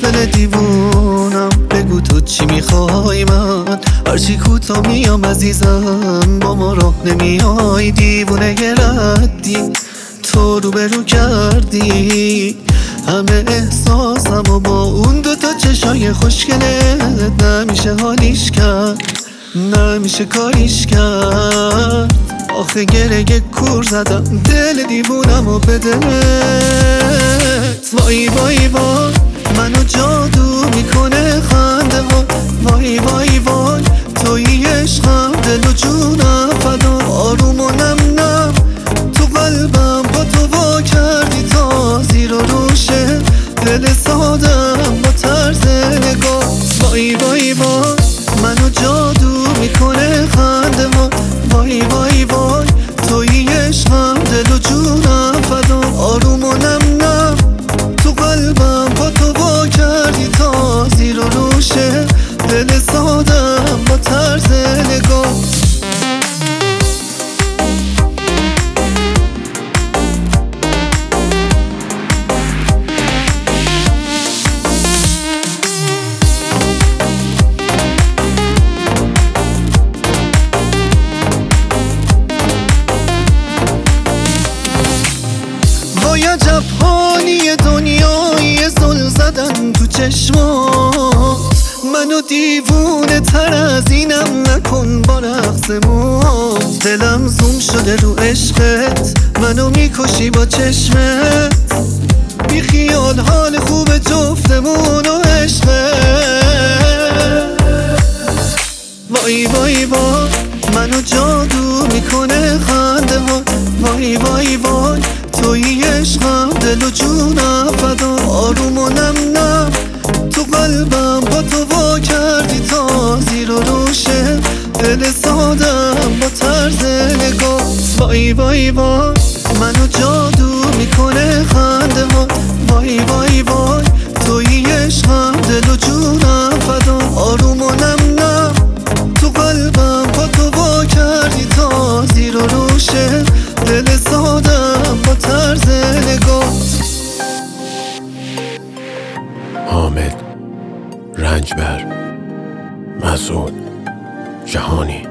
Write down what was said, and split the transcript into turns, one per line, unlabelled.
دل دیوونم، بگو تو چی میخوای؟ من هرچی کوتا میام عزیزم، با ما راه نمیای. دیوونه ردی تو روبرو کردی همه احساسم و با اون دوتا چشای خوشگلت نمیشه حالیش کرد، نمیشه کاریش کرد. آخه گره کور زدم دل دیوونم و به دلت. وای وای وای منو جادو میکنه خنده ها، وای وای وای توی عشقم دل و جونم فدا. آروم و نم نم تو قلبم با تو وا کردی تا زیر و روشه دل سادم با طرز نگاه. وای وای وای منو جادو میکنه خنده ها، وای وای وای توی عشقم دل و جونم فدا. آروم و نم نم تو قلبم با تو وا کردی تا زیر و روشه دل سادم با طرز نگاه. وای عجب حالی دنیایی زل زدن تو چشمات، منو دیوونه تر از اینم نکن با رقص موت. دلم زوم شده رو عشقت، منو میکشی با چشمت. بی خیال حال خوب جفتمون و عشقت. وای وای وای منو جادو میکنه خنده ها، وای وای وای توی عشقم دل و جونم فدا. آروم و نم نم تو قلبم با تو وا کردی تا زیر و روشه دل سادم با طرز نگاه. وای وای وای منو جادو میکنه خنده ها، وای وای وای توی عشقم دل و جونم فدا. آروم و نم نم تو قلبم با تو وا کردی تا زیر و روشه دل سادم با طرز نگاه.
حامد رنجبر، مسعود جهانی.